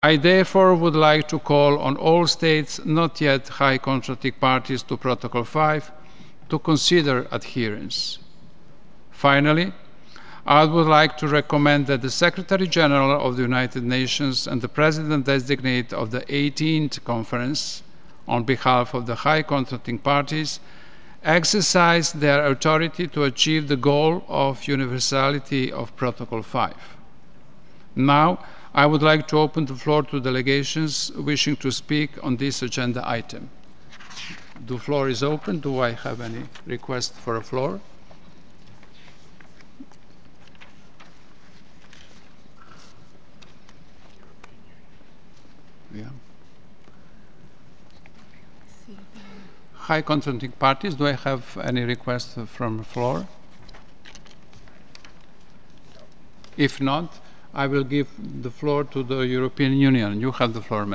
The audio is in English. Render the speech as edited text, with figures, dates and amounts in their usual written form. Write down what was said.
I therefore would like to call on all states not yet high contracting parties to Protocol 5 to consider adherence. Finally, I would like to recommend that the Secretary General of the United Nations and the President-designate of the 18th Conference, on behalf of the high contracting parties, exercise their authority to achieve the goal of universality of Protocol 5. Now, I would like to open the floor to delegations wishing to speak on this agenda item. The floor is open. Do I have any request for a floor? Yeah. High contracting parties, do I have any requests from the floor? If not, I will give the floor to the European Union. You have the floor,